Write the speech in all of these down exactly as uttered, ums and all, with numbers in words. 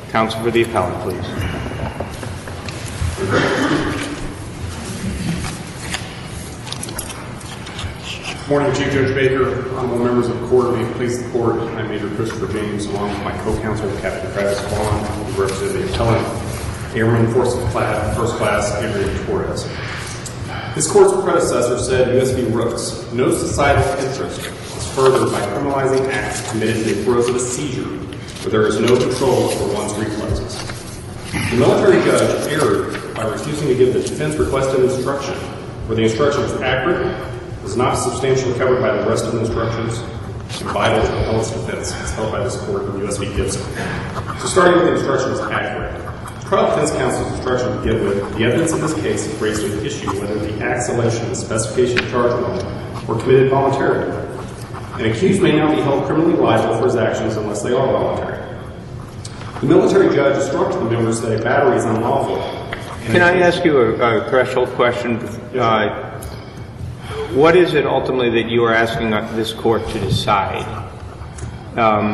Counsel for the appellant, please. Good morning, Chief Judge Baker, honorable members of the court. May it please the court, I'm Major Christopher James, along with my co-counsel, Captain Travis Vaughn, who represents the appellant, Airman Force Class, First Class Adrian Torres. This court's predecessor said, U S v. Rooks, no societal interest is furthered by criminalizing acts committed in the throes of a seizure where there is no control over one's reflexes. The military judge erred by refusing to give the defense requested instruction, where the instruction was accurate, was not substantially covered by the rest of the instructions, and vital to the appellant's defense, as held by this court in U S v. Gibson. So starting with the instruction was accurate. Trial defense counsel's instruction to begin with, the evidence in this case raised an issue whether the acts alleged in the specification of charge warrant were committed voluntarily. An accused may not be held criminally liable for his actions unless they are voluntary. The military judge instructed the members that a battery is unlawful. Can I ask you a, a threshold question? Uh, what is it ultimately that you are asking this court to decide? Um,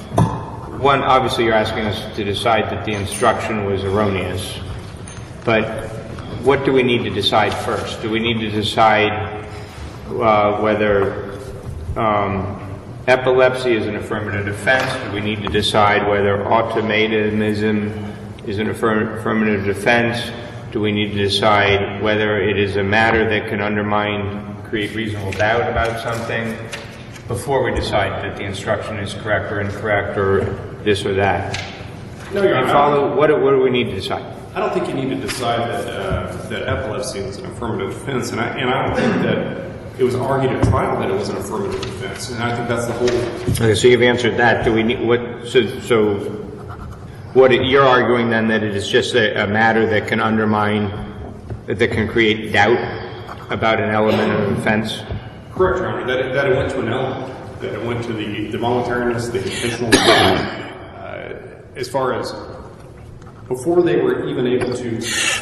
one, obviously you're asking us to decide that the instruction was erroneous, but what do we need to decide first? Do we need to decide uh, whether um, epilepsy is an affirmative defense? Do we need to decide whether automatism is an affirm- affirmative defense? Do we need to decide whether it is a matter that can undermine, create reasonable doubt about something before we decide that the instruction is correct or incorrect or this or that? No, Your Honor. Follow, what, what do we need to decide? I don't think you need to decide that uh, that epilepsy is an affirmative defense, and I, and I don't think that it was argued at trial that it was an affirmative defense, and I think that's the whole. Okay, so you've answered that. Do we need what? So, so what it, you're arguing then that it is just a, a matter that can undermine, that can create doubt about an element of offense? Correct, Your Honor. That it, that it went to an element, that it went to the, the voluntariness, the intentional. Uh, as far as before they were even able to.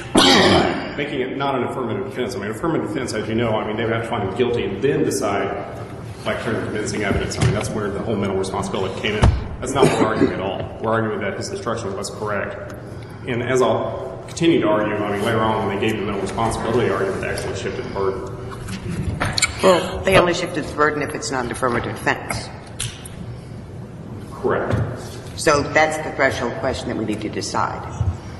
Uh, making it not an affirmative defense. I mean, affirmative defense, as you know, I mean, they would have to find him guilty and then decide by clear and convincing evidence. I mean, that's where the whole mental responsibility came in. That's not what we're arguing at all. We're arguing that his instruction was correct. And as I'll continue to argue, I mean, later on when they gave the mental responsibility argument, they actually shifted the burden. Well, they only shifted the burden if it's not an affirmative defense. Correct. So that's the threshold question that we need to decide.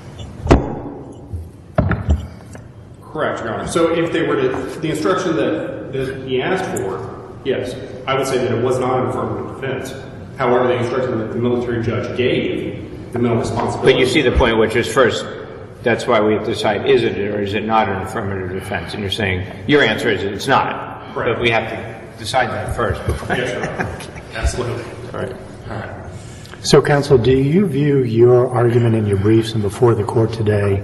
Correct, Your Honor. So if they were to, the instruction that, that he asked for, yes, I would say that it was not an affirmative defense. However, the instruction that the military judge gave, the mental responsibility. But you see the point, which is first, that's why we have to decide, is it or is it not an affirmative defense? And you're saying, your answer is it's not. Correct. But we have to decide that first. Yes, Your Honor. Absolutely. All right. All right. So, counsel, do you view your argument in your briefs and before the court today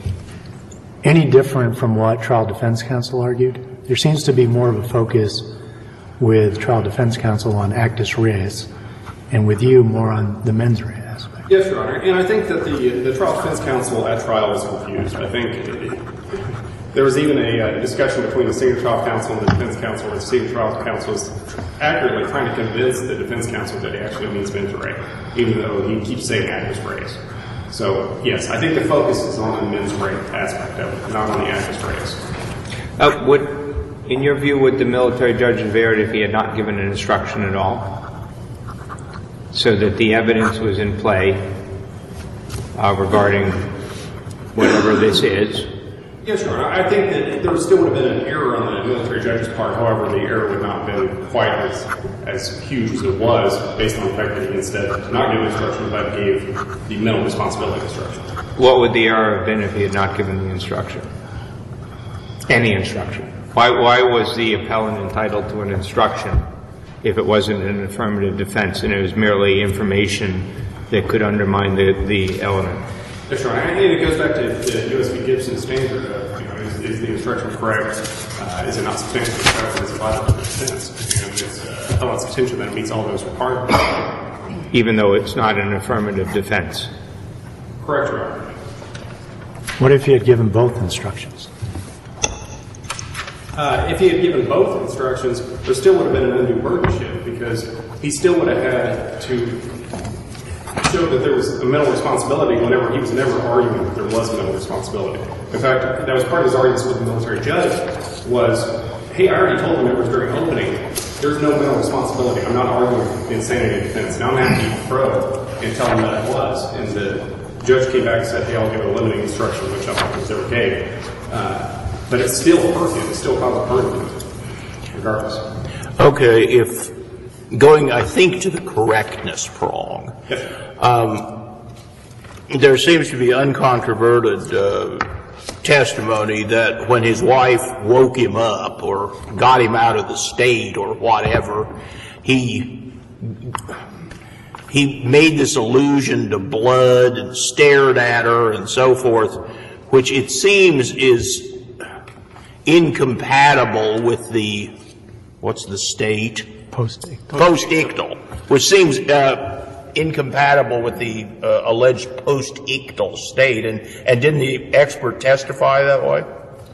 any different from what trial defense counsel argued? There seems to be more of a focus with trial defense counsel on actus reus, and with you more on the mens rea aspect. Yes, Your Honor. And I think that the the trial defense counsel at trial was confused. I think it, it, there was even a uh, discussion between the senior trial counsel and the defense counsel, where the senior trial counsel was accurately trying to convince the defense counsel that he actually means mens rea, even though he keeps saying actus reus. So, yes, I think the focus is on the mens rea aspect of it, not on the actus reus. Uh, would, in your view, would the military judge have erred if he had not given an instruction at all, so that the evidence was in play uh, regarding whatever this is? Yes, Your Honor. I think that there still would have been an error on the military judge's part. However, the error would not have been quite as, as huge as it was, based on the fact that he instead did not give instruction, but gave the mental responsibility instruction. What would the error have been if he had not given the instruction? Any instruction. Why, why was the appellant entitled to an instruction if it wasn't an affirmative defense and it was merely information that could undermine the, the element? Yes, Your Honor. And it goes back to the U S v. Gibson standard of, you know, is, is the instruction correct? Uh, is it not substantially correct? Is it vital to the defense? And it's uh, appellant's attention that it meets all those requirements. Even though it's not an affirmative defense? Correct, Your Honor. What if he had given both instructions? Uh, if he had given both instructions, there still would have been an undue burden shift, because he still would have had to show that there was a mental responsibility whenever he was never arguing that there was a mental responsibility. In fact, that was part of his arguments with the military judge was, hey, I already told the members during opening, there's no mental responsibility. I'm not arguing the insanity defense. Now I'm going to have to be pro and tell them that it was. And the judge came back and said, hey, I'll give a limiting instruction, which I don't think was ever gave. Uh, but it's still hurting. It still causes hurt, regardless. Okay, if going, I think, to the correctness prong, Yes. um, there seems to be uncontroverted uh, testimony that when his wife woke him up or got him out of the state or whatever, he he made this allusion to blood and stared at her and so forth, which it seems is incompatible with the, what's the state? Post-ictal. Post-ictal, which seems uh, incompatible with the uh, alleged post-ictal state. And, and didn't the expert testify that way?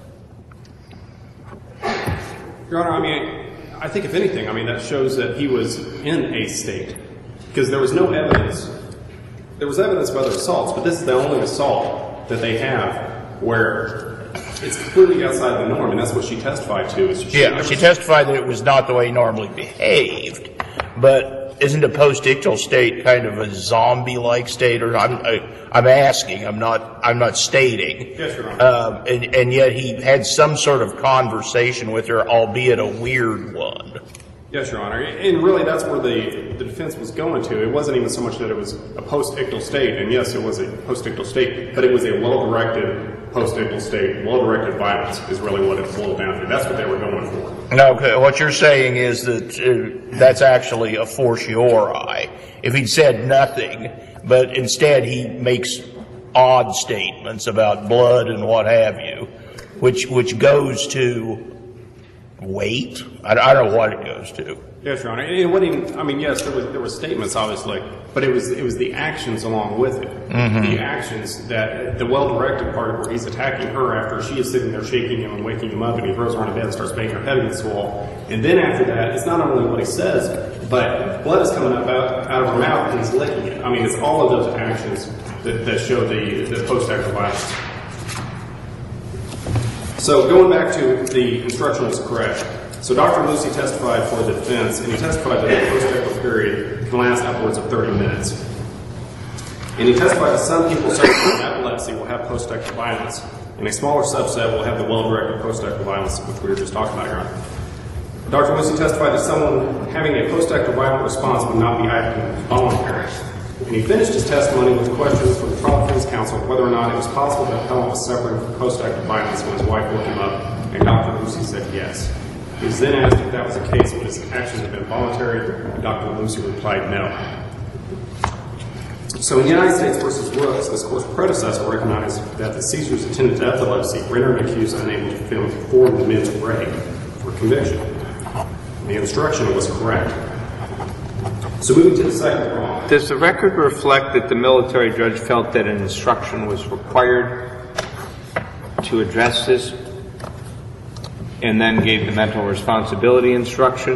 Your Honor, I mean, I think if anything, I mean, that shows that he was in a state. Because there was no evidence. There was evidence of other assaults, but this is the only assault that they have where it's completely outside the norm, and that's what she testified to. Is she Yeah, she testified that it was not the way he normally behaved. But isn't a post-ictal state kind of a zombie-like state? Or I'm, I, I'm asking. I'm not. I'm not stating. Yes, Your Honor. Um, and, and yet he had some sort of conversation with her, albeit a weird one. Yes, Your Honor. And really, that's where the, the defense was going to. It wasn't even so much that it was a post-ictal state, and yes, it was a post-ictal state, but it was a well-directed post-ictal state. Well-directed violence is really what it boiled down to. That's what they were going for. No, okay, what you're saying is that uh, that's actually a fortiori. If he'd said nothing, but instead he makes odd statements about blood and what have you, which which goes to weight? I, I don't know what it goes to. Yes, Your Honor. And what he, I mean, yes, there was there were statements, obviously, but it was it was the actions along with it. Mm-hmm. The actions that the well-directed part where he's attacking her after she is sitting there shaking him and waking him up, and he throws her on the bed and starts banging her head against the wall. And then after that, it's not only what he says, but blood is coming up out, out of her mouth and he's licking it. I mean, it's all of those actions that, that show the, the post-active violence. So going back to the instruction was correct. So Doctor Lucy testified for the defense, and he testified that the post-active period can last upwards of thirty minutes. And he testified that some people suffering from epilepsy will have post-active violence, and a smaller subset will have the well-directed post-active violence, which we were just talking about, Your Honor. Doctor Lucy testified that someone having a post-active violent response would not be acting voluntary. And he finished his testimony with questions from the trial defense counsel whether or not it was possible that Appellant was suffering from post-active violence when his wife woke him up, and Doctor Lucy said yes. He was then asked if that was the case, would his actions have been voluntary, and Doctor Lucy replied no. So in United States v. Brooks, this court's predecessor recognized that the seizures attendant to epilepsy render an accused unable to perform the mens rea for conviction. The instruction was correct. So moving to the second prong. Does the record reflect that the military judge felt that an instruction was required to address this and then gave the mental responsibility instruction?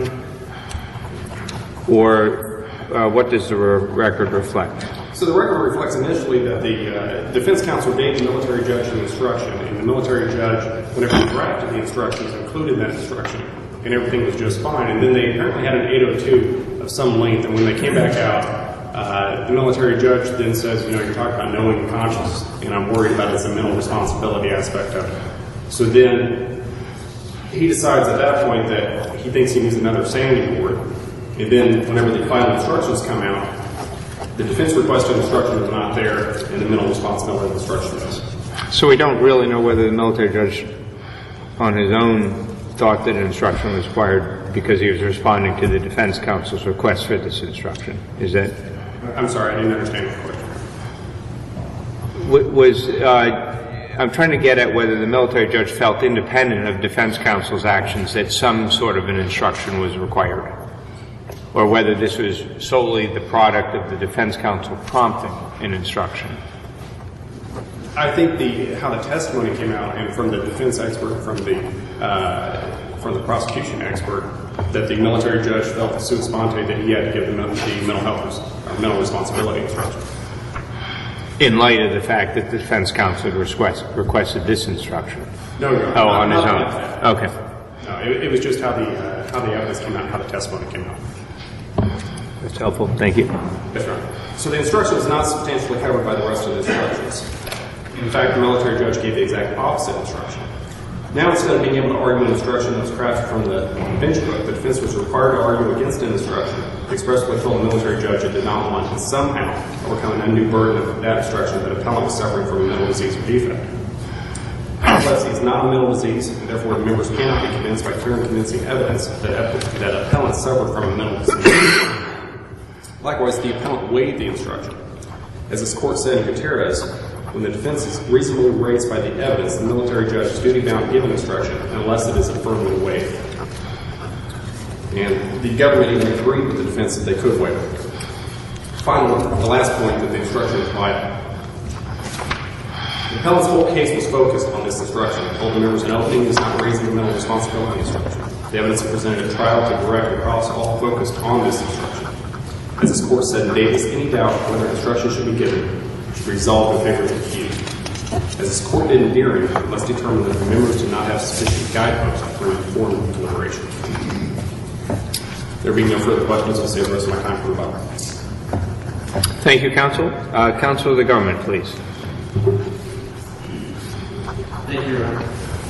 Or uh, what does the re- record reflect? So the record reflects initially that the uh, defense counsel gave the military judge the instruction, and the military judge, whenever he drafted the instructions, included that instruction, and everything was just fine. And then they apparently had an eight oh two of some length, and when they came back out, uh, the military judge then says, you know, you're talking about knowing and conscious, and I'm worried about it's a mental responsibility aspect of it. So then he decides at that point that he thinks he needs another sanity board, and then whenever the final instructions come out, the defense requested instruction was not there, and the mental responsibility instruction is. So we don't really know whether the military judge on his own thought that an instruction was required because he was responding to the defense counsel's request for this instruction. Is that? I'm sorry, I didn't understand the question. Was, uh, I'm trying to get at whether the military judge felt independent of defense counsel's actions that some sort of an instruction was required, or whether this was solely the product of the defense counsel prompting an instruction. I think the how the testimony came out, and from the defense expert, from the uh, from the prosecution expert, that the military judge felt sui sponte that he had to give the, the mental health or mental responsibility instruction. In light of the fact that the defense counsel had request, requested this instruction? No, Your Honor. Oh, not, on his not own? like that. Okay. No, it, it was just how the, uh, how the evidence came out, how the testimony came out. That's helpful. Thank you. Yes, Your Honor. So the instruction is not substantially covered by the rest of the instructions. In fact, the military judge gave the exact opposite instruction. Now, instead of being able to argue an instruction that was crafted from the bench book, the defense was required to argue against an instruction, expressly told the military judge it did not want to somehow overcome an undue burden of that instruction that appellant was suffering from a mental disease or defect. Epilepsy is not a mental disease, and therefore the members cannot be convinced by clear and convincing evidence that, that appellant suffered from a mental disease. Likewise, the appellant waived the instruction. As this court said in Gutierrez, when the defense is reasonably raised by the evidence, the military judge is duty-bound to give an instruction unless it is affirmatively waived. And the government even agreed with the defense that they could waive it. Finally, the last point that the instruction is vital. The appellant's whole case was focused on this instruction. It told the members an opening is not raising the mental responsibility instruction. The evidence presented at trial to direct across all focused on this instruction. As this court said in Davis, any doubt whether instruction should be given should resolve in favor of the accused. As this court did in Deering, it must determine that the members do not have sufficient guideposts for informed deliberation. There being no further questions, I'll save the rest of my time for rebuttal. Thank you, counsel. Uh, counsel of the government, please. Thank you, Your Honor.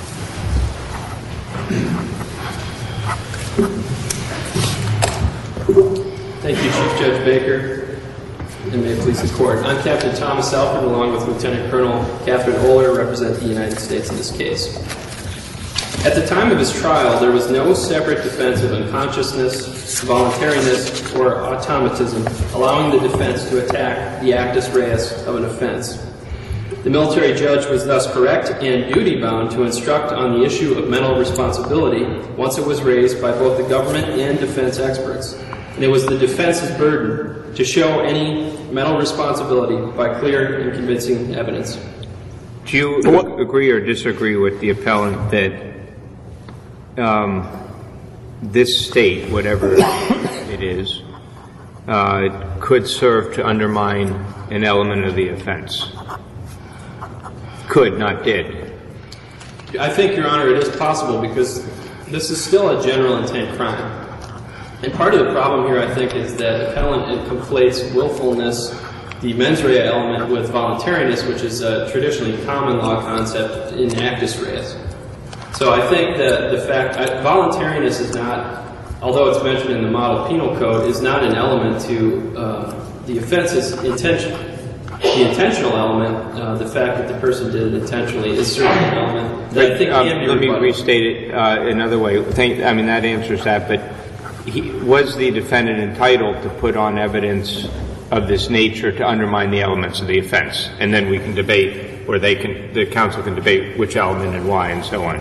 Thank you, Chief Judge Baker, and may it please the Court. I'm Captain Thomas Alford, along with Lieutenant Colonel Catherine Oler, represent the United States in this case. At the time of his trial, there was no separate defense of unconsciousness, voluntariness, or automatism, allowing the defense to attack the actus reus of an offense. The military judge was thus correct and duty-bound to instruct on the issue of mental responsibility once it was raised by both the government and defense experts. And it was the defense's burden to show any mental responsibility by clear and convincing evidence. Do you ag- agree or disagree with the appellant that um, this state, whatever it is, uh, could serve to undermine an element of the offense? Could, not did. I think, Your Honor, it is possible because this is still a general intent crime. And part of the problem here, I think, is that the appellant conflates willfulness, the mens rea element, with voluntariness, which is a traditionally common law concept in actus reus. So I think that the fact, I, voluntariness is not, although it's mentioned in the model penal code, is not an element to uh, the offense's intention. The intentional element, uh, the fact that the person did it intentionally, is certainly an element that I think um, can be Let me rebutted. restate it uh, another way. Thank, I mean, that answers that, but he, was the defendant entitled to put on evidence of this nature to undermine the elements of the offense? And then we can debate, or they can, the counsel can debate which element and why and so on.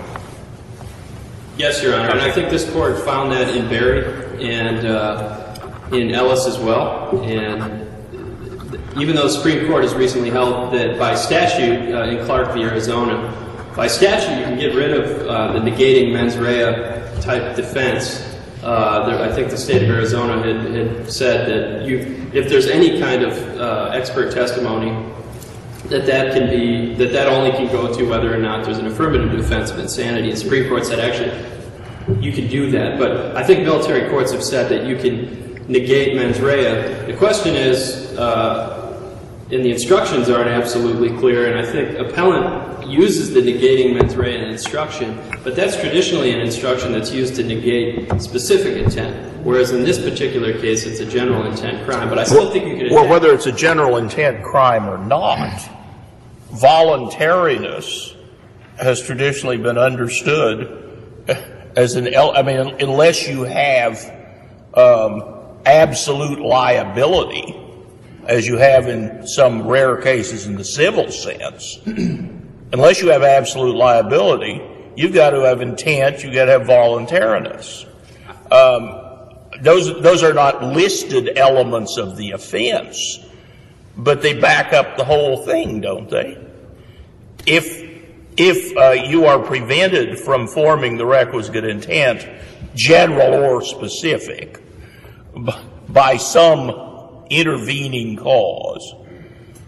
Yes, Your Honor, and I think this court found that in Berry and uh, in Ellis as well. And even though the Supreme Court has recently held that by statute uh, in Clark v. Arizona, by statute you can get rid of uh, the negating mens rea type defense. Uh, there, I think the state of Arizona had, had said that you, if there's any kind of uh, expert testimony, that that can be, that that only can go to whether or not there's an affirmative defense of insanity. The Supreme Court said actually you can do that, but I think military courts have said that you can negate mens rea. The question is, uh, and the instructions aren't absolutely clear, and I think appellant uses the negating mens rea in instruction, but that's traditionally an instruction that's used to negate specific intent, whereas in this particular case it's a general intent crime. But I still think you can. Well, whether it's a general intent crime or not, voluntariness has traditionally been understood as an, I mean, unless you have um, absolute liability, as you have in some rare cases in the civil sense, unless you have absolute liability, you've got to have intent, you've got to have voluntariness. Um, those, those are not listed elements of the offense, but they back up the whole thing, don't they? If, if uh, you are prevented from forming the requisite intent, general or specific, by some intervening cause,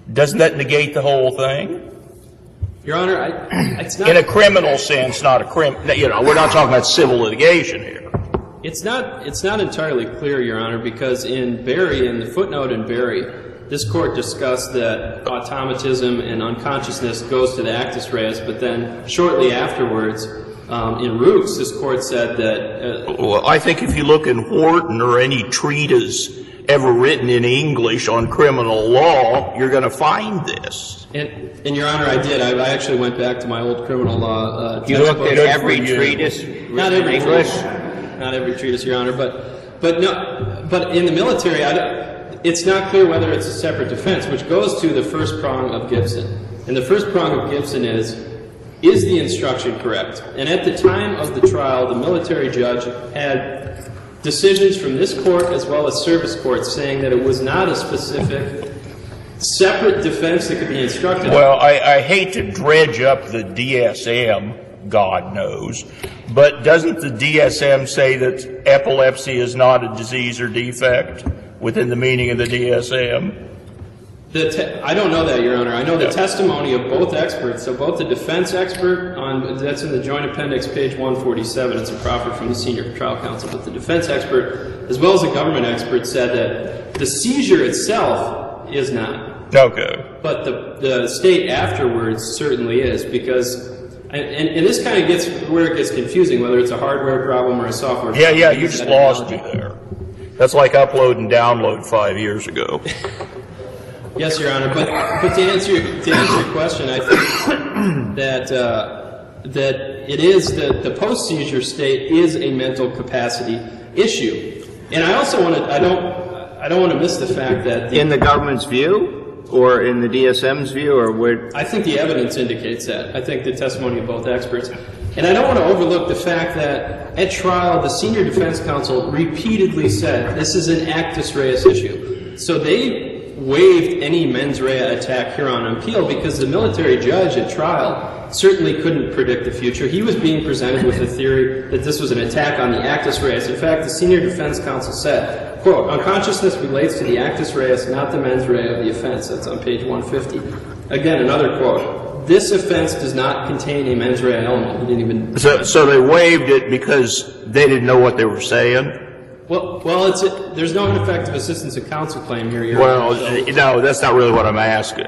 Doesn't that negate the whole thing? Your Honor, I, it's not... In a criminal sense, not a crim... You know, we're not talking about civil litigation here. It's not, it's not entirely clear, Your Honor, because in Berry, in the footnote in Berry, this Court discussed that automatism and unconsciousness goes to the actus reus, but then shortly afterwards, um, in Rooks, this Court said that... Uh, well, I think if you look in Wharton or any treatise ever written in English on criminal law, you're going to find this. And, and, Your Honor, I did. I, I actually went back to my old criminal law uh, You looked at Good every for you. treatise Not written every in English? treatise. Not every treatise, Your Honor, but but no, but in the military, I don't, it's not clear whether it's a separate defense, which goes to the first prong of Gibson. And the first prong of Gibson is, is the instruction correct? And at the time of the trial, the military judge had decisions from this court as well as service courts saying that it was not a specific separate defense that could be instructed. Well, I, I hate to dredge up the D S M, God knows, but doesn't the D S M say that epilepsy is not a disease or defect within the meaning of the D S M? The te- I don't know that, Your Honor. I know the testimony of both experts. So both the defense expert, on that's in the Joint Appendix, page one forty-seven. It's a proffer from the senior trial counsel. But the defense expert, as well as the government expert, said that the seizure itself is not. Okay. But the, the state afterwards certainly is, because, and, and, and this kind of gets where it gets confusing, whether it's a hardware problem or a software Yeah, problem. yeah, you just lost me there. That's like upload and download five years ago. Yes, Your Honor. But but to answer your, to answer your question, I think that uh, that it is that the post seizure state is a mental capacity issue, and I also want to I don't I don't want to miss the fact that the, In the government's view, or in the D S M's view, or where? I think the evidence indicates that. I think the testimony of both experts, and I don't want to overlook the fact that at trial the senior defense counsel repeatedly said this is an actus reus issue. So they waived any mens rea attack here on appeal because the military judge at trial certainly couldn't predict the future. He was being presented with the theory that this was an attack on the actus reus. In fact, the senior defense counsel said, quote, unconsciousness relates to the actus reus, not the mens rea of the offense. That's on page one fifty. Again, another quote. This offense does not contain a mens rea element. He didn't even... So, so they waived it because they didn't know what they were saying? Well, well, it's a, there's no ineffective assistance of counsel claim here. Your Well, Honor, so, no, that's not really what I'm asking.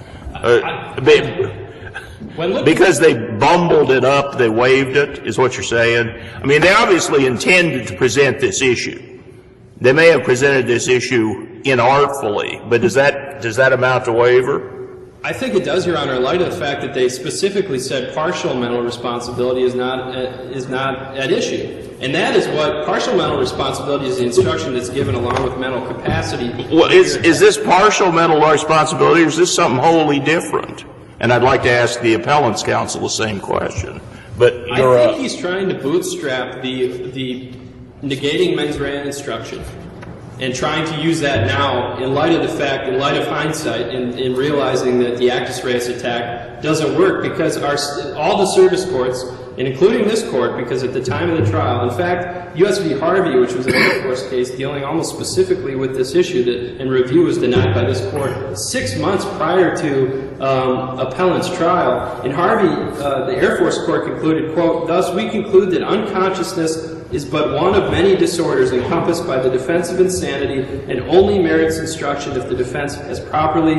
Uh, be- when look, because they bumbled it up, they waived it, is what you're saying? I mean, they obviously intended to present this issue. They may have presented this issue inartfully, but does that does that amount to waiver? I think it does, Your Honor, in light of the fact that they specifically said partial mental responsibility is not uh, is not at issue. And that is what partial mental responsibility is, the instruction that's given along with mental capacity. Well, is, is this partial mental responsibility, or is this something wholly different? And I'd like to ask the appellant's counsel the same question. But you're, I think uh, he's trying to bootstrap the the negating mens rea instruction and trying to use that now in light of the fact, in light of hindsight, in, in realizing that the actus reus attack doesn't work because our, all the service courts, and including this court, because at the time of the trial, in fact, U S v Harvey, which was an Air Force case dealing almost specifically with this issue that in review was denied by this court six months prior to um, appellant's trial. In Harvey, uh, the Air Force court concluded, quote, thus we conclude that unconsciousness is but one of many disorders encompassed by the defense of insanity and only merits instruction if the defense has properly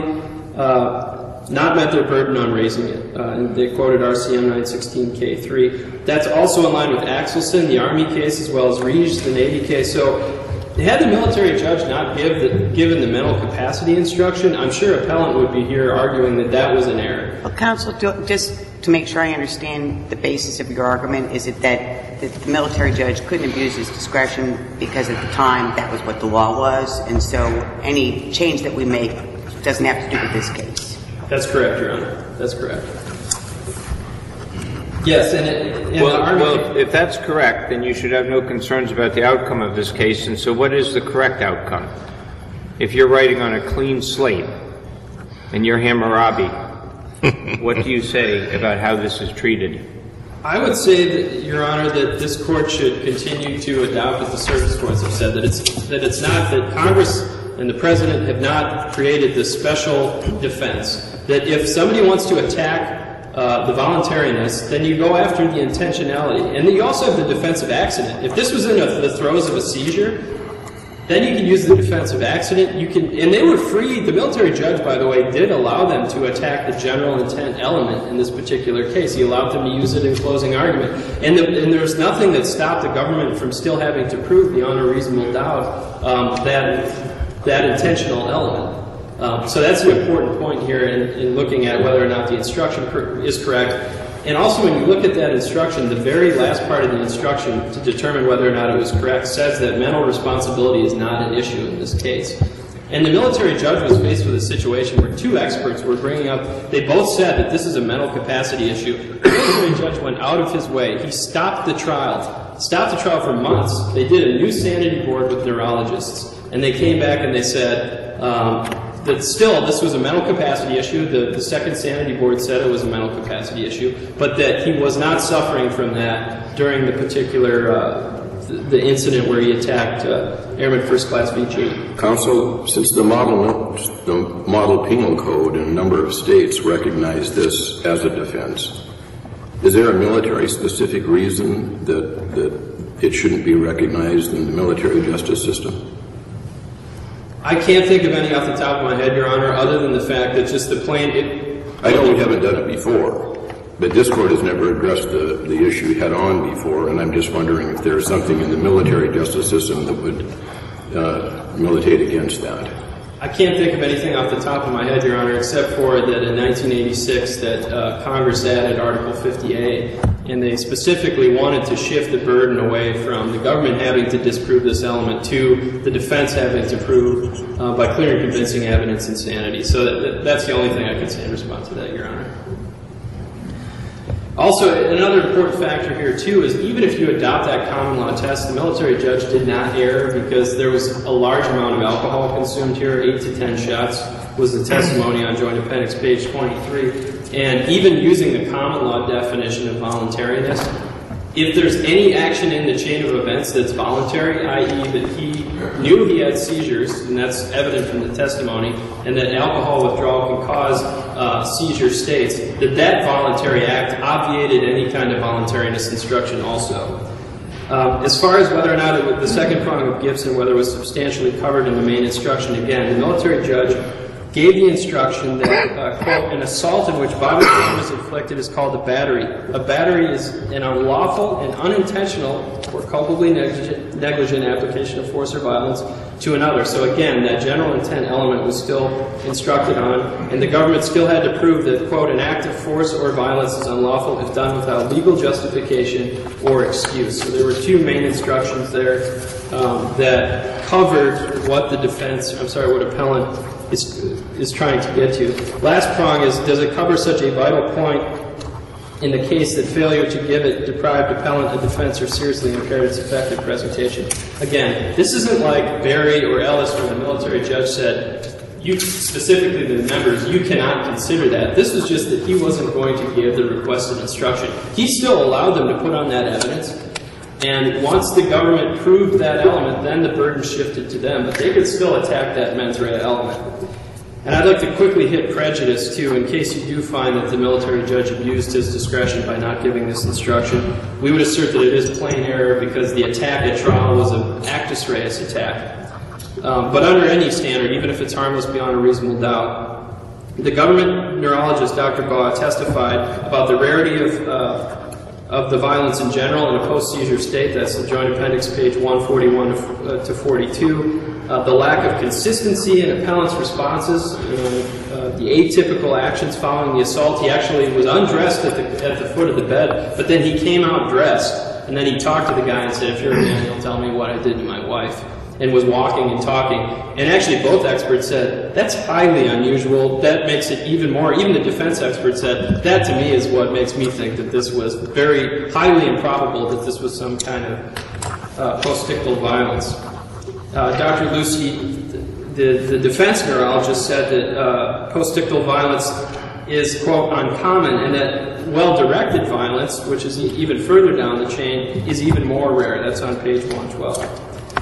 uh, not met their burden on raising it. Uh, and they quoted R C M nine sixteen K three. That's also in line with Axelson, the Army case, as well as Rees, the Navy case. So had the military judge not give the, given the mental capacity instruction, I'm sure appellant would be here arguing that that was an error. Well, counsel, do, just to make sure I understand the basis of your argument, is it that the, the military judge couldn't abuse his discretion because at the time that was what the law was, and so any change that we make doesn't have to do with this case? That's correct, Your Honor. That's correct. Yes, and it, in Well, the Army... well, if that's correct, then you should have no concerns about the outcome of this case. And so what is the correct outcome? If you're writing on a clean slate and you're Hammurabi, what do you say about how this is treated? I would say, that, Your Honor, that this court should continue to adopt what the service courts have said, that it's that it's not that Congress and the President have not created this special defense that if somebody wants to attack uh, the voluntariness, then you go after the intentionality. And then you also have the defense of accident. If this was in a, the throes of a seizure, then you can use the defense of accident. You can, and they were free. The military judge, by the way, did allow them to attack the general intent element in this particular case. He allowed them to use it in closing argument. And, the, and there was nothing that stopped the government from still having to prove beyond a reasonable doubt um, that, that intentional element. Um, so that's an important point here in, in looking at whether or not the instruction is correct. And also when you look at that instruction, the very last part of the instruction to determine whether or not it was correct says that mental responsibility is not an issue in this case. And the military judge was faced with a situation where two experts were bringing up, they both said that this is a mental capacity issue. The military judge went out of his way. He stopped the trial, stopped the trial for months. They did a new sanity board with neurologists. And they came back and they said, um, that still this was a mental capacity issue. The, the second sanity board said it was a mental capacity issue, but that he was not suffering from that during the particular uh, the, the incident where he attacked uh, Airman First Class V G. Counsel, since the model the model penal code in a number of states recognize this as a defense, is there a military specific reason that that it shouldn't be recognized in the military justice system? I can't think of any off the top of my head, Your Honor, other than the fact that just the plain... It, I know we haven't done it before, but this court has never addressed the, the issue head-on before, and I'm just wondering if there's something in the military justice system that would uh, militate against that. I can't think of anything off the top of my head, Your Honor, except for that in nineteen eighty-six that uh, Congress added Article fifty A, and they specifically wanted to shift the burden away from the government having to disprove this element to the defense having to prove uh, by clear and convincing evidence insanity. So that, that, that's the only thing I can say in response to that, Your Honor. Also, another important factor here, too, is even if you adopt that common law test, the military judge did not err because there was a large amount of alcohol consumed here, eight to ten shots was the testimony on Joint Appendix page twenty-three. And even using the common law definition of voluntariness, if there's any action in the chain of events that's voluntary, that is that he knew he had seizures, and that's evident from the testimony, and that alcohol withdrawal can cause uh, seizure states, that that voluntary act obviated any kind of voluntariness instruction also. Um, as far as whether or not it was, the second prong of Gibson, whether it was substantially covered in the main instruction, again, the military judge gave the instruction that, uh, quote, an assault in which bodily harm is inflicted is called a battery. A battery is an unlawful and unintentional or culpably negligent, negligent application of force or violence to another. So again, that general intent element was still instructed on, and the government still had to prove that, quote, an act of force or violence is unlawful if done without legal justification or excuse. So there were two main instructions there um, that covered what the defense, I'm sorry, what appellant is, is trying to get to. Last prong is, does it cover such a vital point in the case that failure to give it deprived appellant a defense or seriously impaired its effective presentation? Again, this isn't like Berry or Ellis where the military judge said, you, specifically the members, you cannot consider that. This was just that he wasn't going to give the requested instruction. He still allowed them to put on that evidence. And once the government proved that element, then the burden shifted to them. But they could still attack that mens rea element. And I'd like to quickly hit prejudice, too, in case you do find that the military judge abused his discretion by not giving this instruction. We would assert that it is plain error because the attack at trial was an actus reus attack. Um, but under any standard, even if it's harmless beyond a reasonable doubt, the government neurologist, Doctor Baugh, testified about the rarity of uh, of the violence in general in a post-seizure state. That's the Joint Appendix, page one forty-one to forty-two. Uh, the lack of consistency in appellant's responses, uh, uh, the atypical actions following the assault. He actually was undressed at the, at the foot of the bed, but then he came out dressed, and then he talked to the guy and said, if you're a man, you'll tell me what I did to my wife, and was walking and talking. And actually both experts said, that's highly unusual. That makes it even more, even the defense expert said, that to me is what makes me think that this was very highly improbable that this was some kind of uh, post-ictal violence. Uh, Doctor Lucy, the, the defense neurologist, said that uh, post-ictal violence is, quote, uncommon, and that well-directed violence, which is e even further down the chain, is even more rare. That's on page one twelve.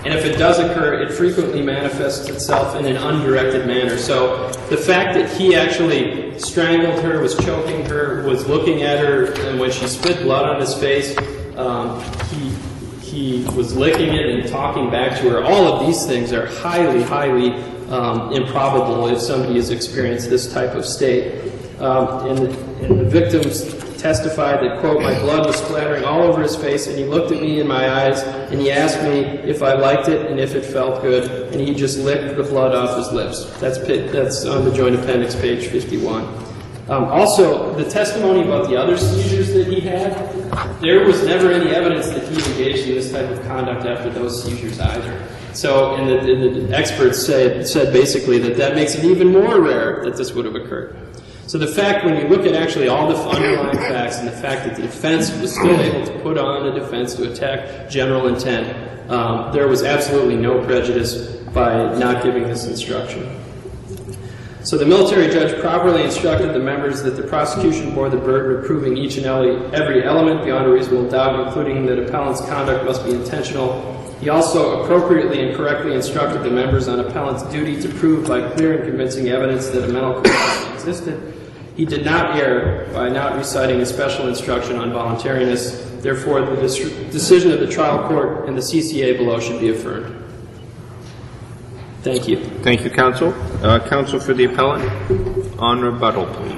And if it does occur, it frequently manifests itself in an undirected manner. So the fact that he actually strangled her, was choking her, was looking at her, and when she spit blood on his face, um, he, he was licking it and talking back to her. All of these things are highly, highly um, improbable if somebody has experienced this type of state. Um, and, the, and the victims testified that, quote, my blood was splattering all over his face, and he looked at me in my eyes, and he asked me if I liked it and if it felt good, and he just licked the blood off his lips. That's, that's on the Joint Appendix, page fifty-one. Um, also, the testimony about the other seizures that he had, there was never any evidence that he engaged in this type of conduct after those seizures either. So, and the, the, the experts said, said basically that that makes it even more rare that this would have occurred. So the fact, when you look at actually all the underlying facts and the fact that the defense was still able to put on a defense to attack general intent, um, there was absolutely no prejudice by not giving this instruction. So the military judge properly instructed the members that the prosecution bore the burden of proving each and every element beyond a reasonable doubt, including that appellant's conduct must be intentional. He also appropriately and correctly instructed the members on appellant's duty to prove by clear and convincing evidence that a mental capacity existed. He did not err by not reciting a special instruction on voluntariness. Therefore, the decision of the trial court and the C C A below should be affirmed. Thank you. Thank you, counsel. Uh, counsel for the appellant, on rebuttal, please.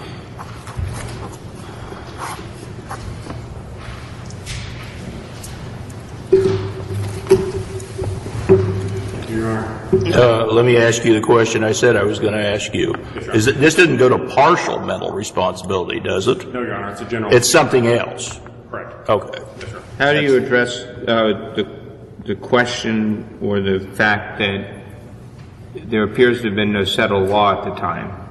Uh, let me ask you the question I said I was going to ask you. Is it, this didn't go to partial mental responsibility, does it? No, Your Honor. It's a general. It's something else. Correct. Okay. Yes, sir. How do you address uh, the, the question or the fact that there appears to have been no settled law at the time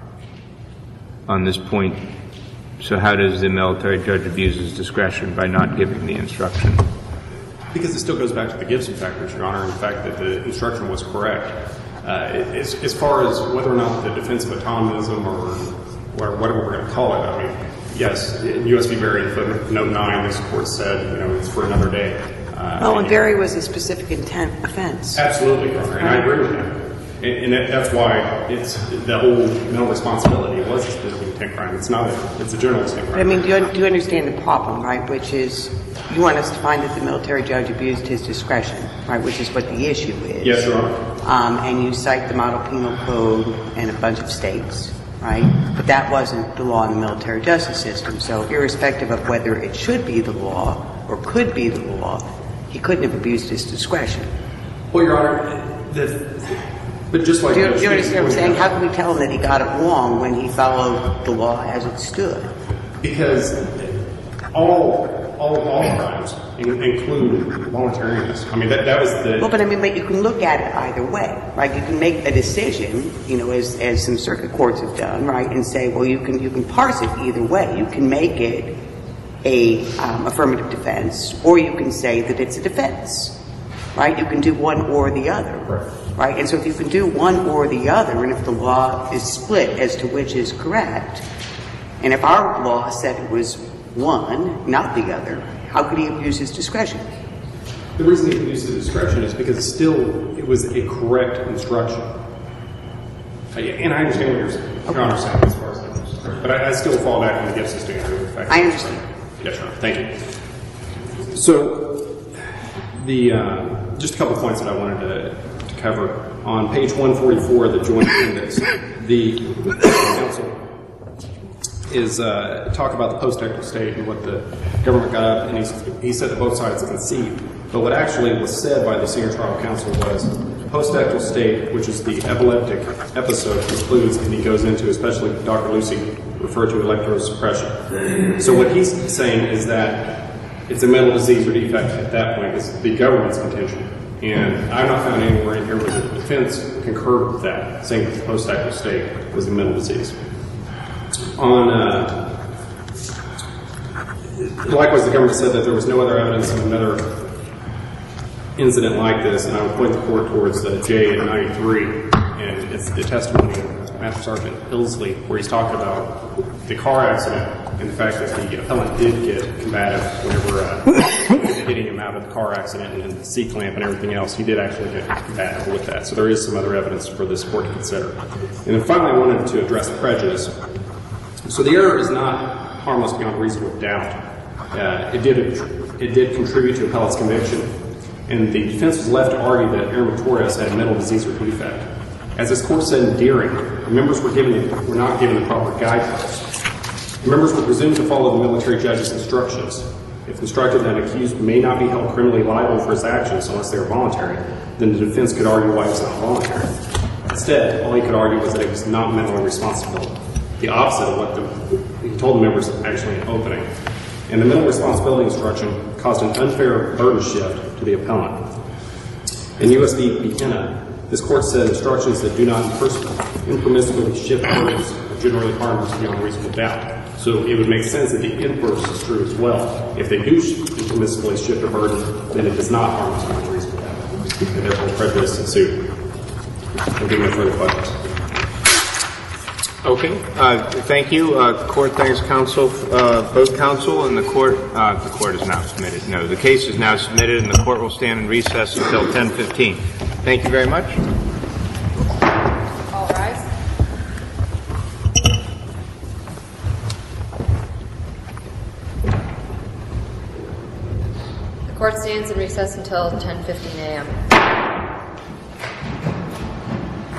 on this point? So how does the military judge abuse his discretion by not giving the instruction? Because it still goes back to the Gibson factors, Your Honor, and the fact that the instruction was correct. Uh, as, as far as whether or not the defense of autonomism or whatever we're going to call it, I mean, yes, in U S v. Berry, in footnote nine, this court said, you know, it's for another day. Uh, Well, and Berry was a specific intent offense. Absolutely, Your Honor, and I agree with that. And, and that, that's why it's the whole mental responsibility was a specific intent crime. It's not a, it's a general intent crime. But I mean, do you, do you understand the problem, right, which is you want us to find that the military judge abused his discretion, right, which is what the issue is. Yes, Your Honor. Um, and you cite the Model Penal Code and a bunch of states, right? But that wasn't the law in the military justice system. So irrespective of whether it should be the law or could be the law, he couldn't have abused his discretion. Well, Your Honor, the... But just like... Do you, do you understand what I'm saying? How can we tell him that he got it wrong when he followed the law as it stood? Because all all, all crimes include voluntariness. I mean, that, that was the... Well, but I mean, but you can look at it either way, right? You can make a decision, you know, as, as some circuit courts have done, right, and say, well, you can, you can parse it either way. You can make it a um, affirmative defense, or you can say that it's a defense, right? You can do one or the other. Right. Right? And so if you can do one or the other, and if the law is split as to which is correct, and if our law said it was one, not the other, how could he abuse his discretion? The reason he abused his discretion is because still it was a correct instruction. And I understand what you're, Your Honor, saying as far as that goes. But I, I still fall back on the Gibson standard. I understand. Yes, Your Honor. Thank you. So, the uh, just a couple points that I wanted to cover. On page one forty-four of the Joint Appendix, the counsel is uh, talk about the post-active state and what the government got up, and he, he said that both sides concede. But what actually was said by the senior trial counsel was post-active state, which is the epileptic episode, concludes, and he goes into, especially Doctor Lucy referred to electrosuppression. So what he's saying is that it's a mental disease or defect at that point. It's the government's contention. And I've not found anywhere in here where the defense concurred with that, saying that the post-active state was a mental disease. On, uh, likewise, the government said that there was no other evidence of another incident like this, and I would point the court towards the J at ninety-three, and it's the testimony of Master Sergeant Ilsley, where he's talking about the car accident and the fact that the appellant did get combative whenever uh, getting him out of the car accident and the C-clamp and everything else. He did actually get combative with that. So there is some other evidence for this court to consider. And then finally, I wanted to address prejudice. So the error is not harmless beyond reasonable doubt. Uh, it did it did contribute to appellant's conviction, and the defense was left to argue that Airman Torres had a mental disease or defect. As this court said in Deering, the members were given were not given the proper guideposts. The members were presumed to follow the military judge's instructions. If instructed that an accused may not be held criminally liable for his actions unless they are voluntary, then the defense could argue why it was not voluntary. Instead, all he could argue was that it was not mentally responsible. The opposite of what the, he told the members actually in opening. And the mental responsibility instruction caused an unfair burden shift to the appellant. In U S v. Buchanan, this court said instructions that do not impermissibly shift burdens are generally harmless beyond reasonable doubt. So it would make sense that the inverse is true as well. If they do impermissibly shift a burden, then it does not harm us beyond reasonable doubt. And therefore prejudice ensued. I'll give no further questions. Okay. Uh, thank you. Uh, the court thanks counsel, uh, both counsel, and the court. Uh, the court is now submitted. No, the case is now submitted, and the court will stand in recess until ten fifteen. Thank you very much. All rise. The court stands in recess until ten fifteen a.m.